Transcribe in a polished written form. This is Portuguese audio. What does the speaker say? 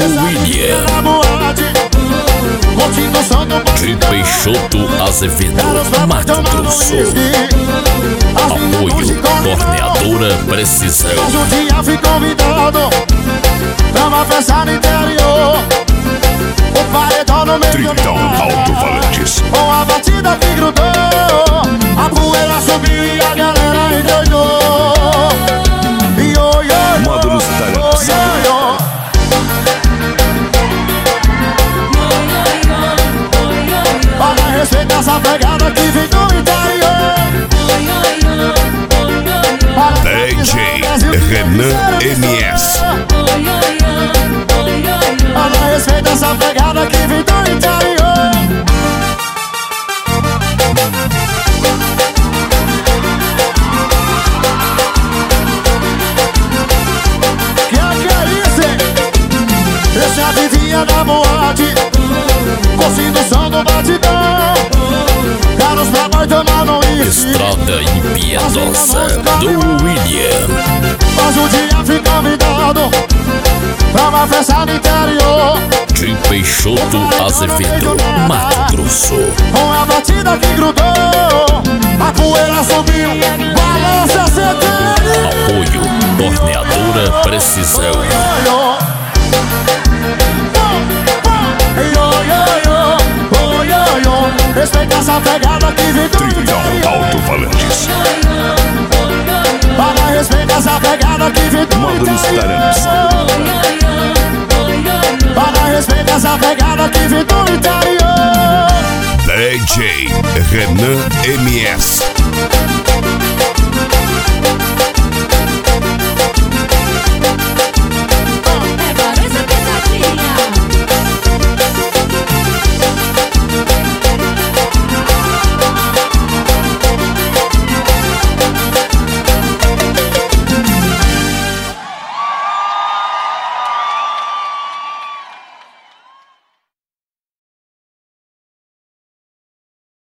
William de Peixoto Azevedo, Mato Grosso. Apoio Torneadora Precisão. Mas um dia fui convidado pra uma festa no interior. O paredão no meio Tritão Alto-Falantes. com a batida que grudou, a poeira subiu e a galera endoidou. Módulos Talentos. Olha, respeita essa pegada que vem do interior. DJ Renan MS. Olha, respeita essa pegada que vem do interior. Que é isso, hein? Eu já vivia na boate, curtindo o som do batidão. Caros pra nós tomar no isso. Estrada Impiedosa do William. Mas um dia fui convidado pra uma festa no interior. De Peixoto Azevedo, Mato Grosso. Com a batida que grudou, a poeira subiu, balança CTN. Apoio Torneadora Precisão. Respeita essa pegada que vem do Tritão Alto-Falantes. Para respeita essa pegada que vem do Módulos Talentos. Para respeita essa pegada que vem do interior. DJ Renan MS.